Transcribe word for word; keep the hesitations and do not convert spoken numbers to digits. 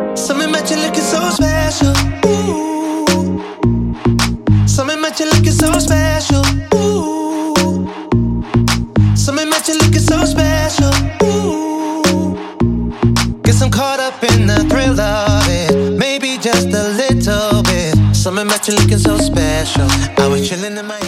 Something about you looking so special. Ooh. Something about you looking so special. Ooh. Something about you looking so special. Ooh. Guess I'm caught up in the thrill of it. Maybe just a little bit. Something about you looking so special. I was chilling in my